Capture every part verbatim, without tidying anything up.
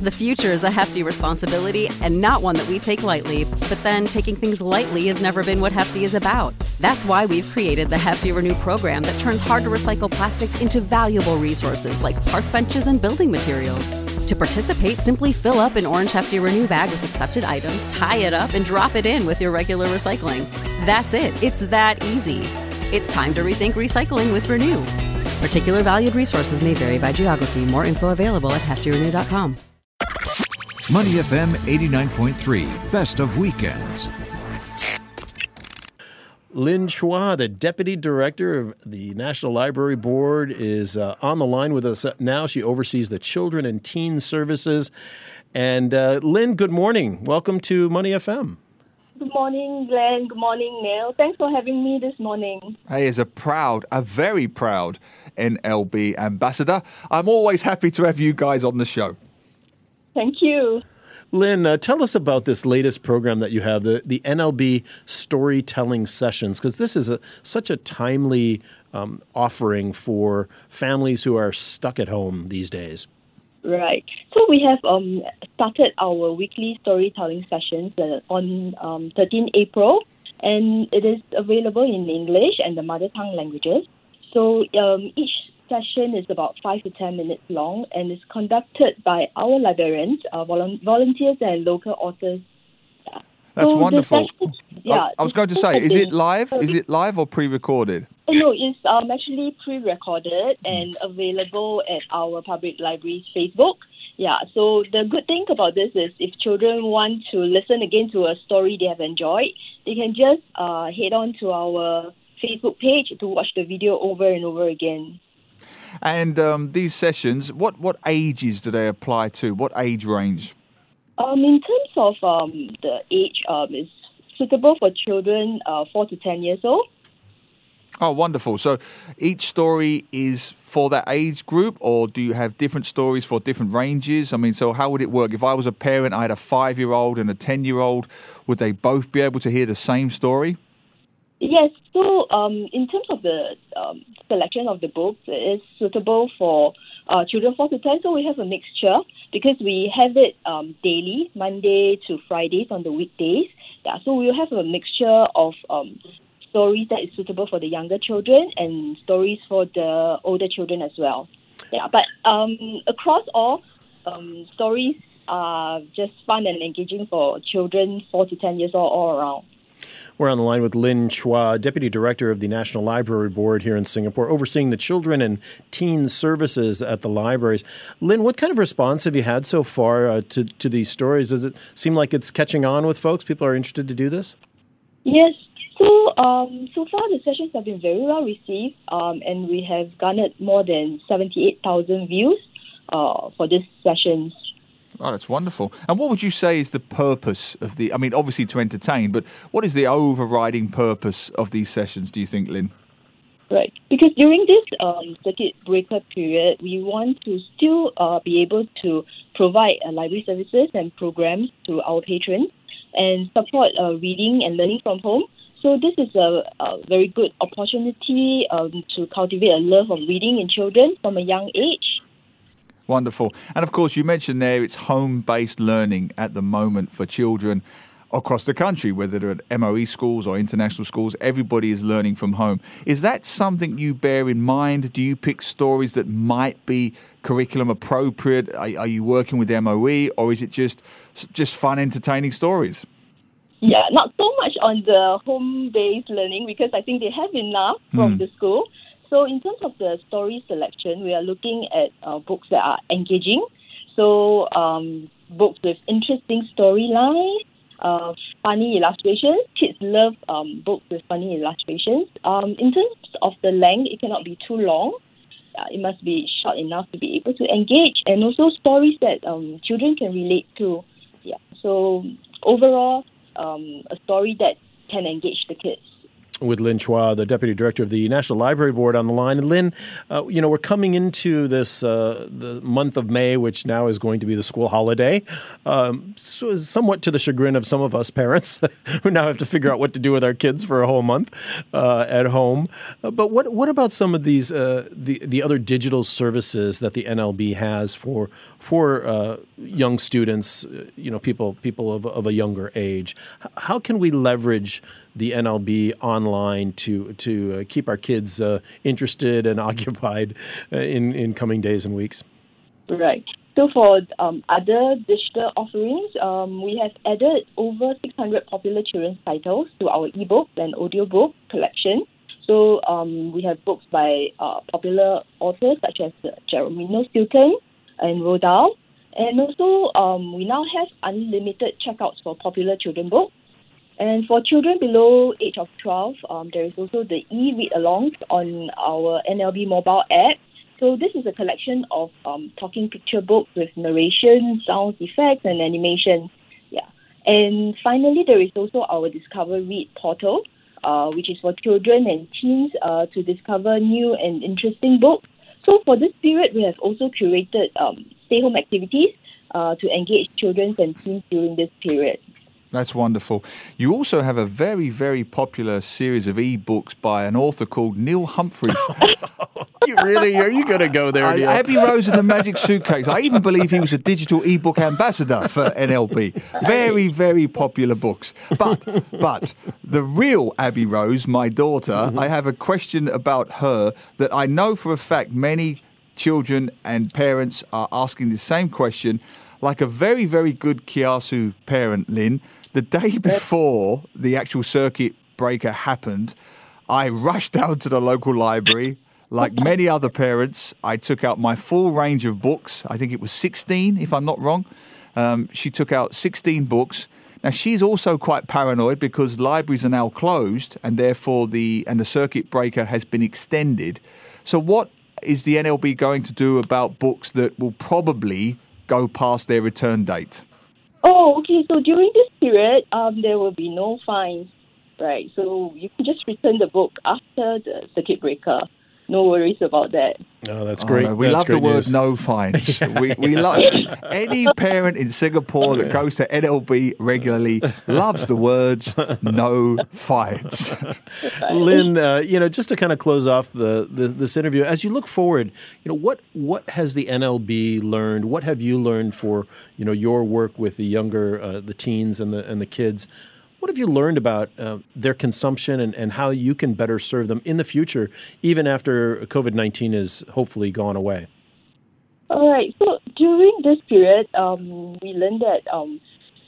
The future is a hefty responsibility and not one that we take lightly. But then taking things lightly has never been what Hefty is about. That's why we've created the Hefty Renew program that turns hard-to-recycle plastics into valuable resources like park benches and building materials. To participate, simply fill up an orange Hefty Renew bag with accepted items, tie it up, and drop it in with your regular recycling. That's it. It's that easy. It's time to rethink recycling with Renew. Particular valued resources may vary by geography. More info available at hefty renew dot com. Money F M eighty-nine point three, best of weekends. Lynn Chua, the Deputy Director of the National Library Board, is uh, on the line with us now. She oversees the Children and Teen Services. And uh, Lynn, good morning. Welcome to Money F M. Good morning, Glenn. Good morning, Neil. Thanks for having me this morning. Hey, as a proud, a very proud N L B ambassador, I'm always happy to have you guys on the show. Thank you. Lynn, uh, tell us about this latest program that you have, the, the N L B Storytelling Sessions, because this is a, such a timely um, offering for families who are stuck at home these days. Right. So we have um, started our weekly storytelling sessions uh, on um, thirteenth April, and it is available in English and the mother tongue languages. So um, each session is about five to ten minutes long and is conducted by our librarians, uh, volu- volunteers, and local authors. Yeah. That's so wonderful. Session, yeah, I, I was going to say, is it live? Is it live or pre-recorded? No, it's um, actually pre-recorded and available at our public library's Facebook. Yeah, so the good thing about this is if children want to listen again to a story they have enjoyed, they can just uh, head on to our Facebook page to watch the video over and over again. And um, these sessions, what, what ages do they apply to? What age range? Um, in terms of um, the age, um, it's suitable for children uh, four to ten years old. Oh, wonderful. So each story is for that age group, or do you have different stories for different ranges? I mean, so how would it work? If I was a parent, I had a five-year-old and a ten-year-old, would they both be able to hear the same story? Yes. So um, in terms of the um, selection of the books, it is suitable for uh, children four to ten. So we have a mixture because we have it um, daily, Monday to Fridays on the weekdays. Yeah, so we'll have a mixture of um, stories that is suitable for the younger children and stories for the older children as well. Yeah, but um, across all, um, stories are just fun and engaging for children four to ten years old all around. We're on the line with Lynn Chua, Deputy Director of the National Library Board here in Singapore, overseeing the children and teen services at the libraries. Lynn, what kind of response have you had so far uh, to, to these stories? Does it seem like it's catching on with folks? People are interested to do this? Yes. So, um, so far the sessions have been very well received, um, and we have garnered more than seventy-eight thousand views uh, for these sessions. Oh, that's wonderful. And what would you say is the purpose of the, I mean, obviously to entertain, but what is the overriding purpose of these sessions, do you think, Lynn? Right. Because during this um, circuit breaker period, we want to still uh, be able to provide uh, library services and programs to our patrons and support uh, reading and learning from home. So this is a, a very good opportunity um, to cultivate a love of reading in children from a young age. Wonderful. And of course, you mentioned there it's home-based learning at the moment for children across the country, whether they're at M O E schools or international schools. Everybody is learning from home. Is that something you bear in mind? Do you pick stories that might be curriculum appropriate? Are, are you working with M O E, or is it just just fun, entertaining stories? Yeah, not so much on the home-based learning because I think they have enough from mm. the school. So in terms of the story selection, we are looking at uh, books that are engaging. So um, books with interesting storylines, uh, funny illustrations. Kids love um, books with funny illustrations. Um, in terms of the length, it cannot be too long. Uh, it must be short enough to be able to engage, and also stories that um, children can relate to. Yeah. So overall, um, a story that can engage the kids. with Lynn Chua, the Deputy Director of the National Library Board, on the line. And Lynn, uh, you know, we're coming into this uh, the month of May, which now is going to be the school holiday, um, so somewhat to the chagrin of some of us parents who now have to figure out what to do with our kids for a whole month uh, at home. Uh, but what what about some of these uh, the the other digital services that the N L B has for for uh, young students, you know, people people of, of a younger age? How can we leverage the N L B online to to uh, keep our kids uh, interested and occupied uh, in in coming days and weeks? Right. So for um, other digital offerings, um, we have added over six hundred popular children's titles to our ebook and audiobook collection. So um, we have books by uh, popular authors such as uh, Jeremy Stilton and Roald Dahl. And also um, we now have unlimited checkouts for popular children books. And for children below age of twelve, um, there is also the e-read-alongs on our N L B mobile app. So this is a collection of um, talking picture books with narration, sound effects, and animation. Yeah. And finally, there is also our Discover Read portal, uh, which is for children and teens uh, to discover new and interesting books. So for this period, we have also curated um, stay-home activities uh, to engage children and teens during this period. That's wonderful. You also have a very, very popular series of e-books by an author called Neil Humphreys. You really? Are you going to go there, uh, Neil? Abbey Rose and the Magic Suitcase. I even believe he was a digital e-book ambassador for N L B. Very, very popular books. But, but the real Abbey Rose, my daughter, mm-hmm. I have a question about her that I know for a fact many children and parents are asking the same question. Like a very, very good Kiasu parent, Lynn, the day before the actual circuit breaker happened, I rushed down to the local library. Like many other parents, I took out my full range of books. I think it was sixteen, if I'm not wrong. Um, she took out sixteen books. Now, she's also quite paranoid because libraries are now closed and therefore the and the circuit breaker has been extended. So what is the N L B going to do about books that will probably go past their return date? Oh, okay. So during this period, um, there will be no fines, right? So you can just return the book after the circuit breaker. No worries about that. Oh, that's great. Oh, no. We that's love great the word news. no fines. we we love any parent in Singapore that goes to N L B regularly loves the words no fines. Lynn, uh, you know, just to kind of close off the, the this interview, as you look forward, you know, what what has the N L B learned? What have you learned for, you know, your work with the younger, uh, the teens and the and the kids? What have you learned about uh, their consumption and, and how you can better serve them in the future, even after COVID nineteen is hopefully gone away? All right. So during this period, um, we learned that um,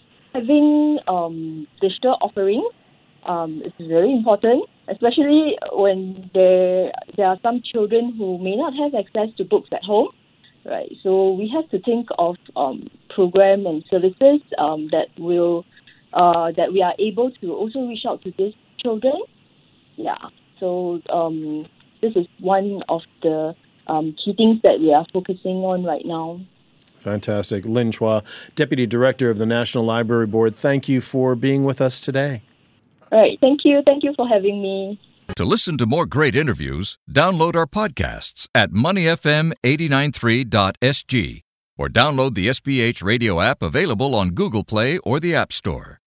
having um, digital offerings um, is very important, especially when there there are some children who may not have access to books at home. Right. So we have to think of um, program and services um, that will Uh, that we are able to also reach out to these children. Yeah, so um, this is one of the um, key things that we are focusing on right now. Fantastic. Lynn Chua, Deputy Director of the National Library Board, thank you for being with us today. All right, thank you. Thank you for having me. To listen to more great interviews, download our podcasts at money f m eight nine three dot s g or download the S B H radio app available on Google Play or the App Store.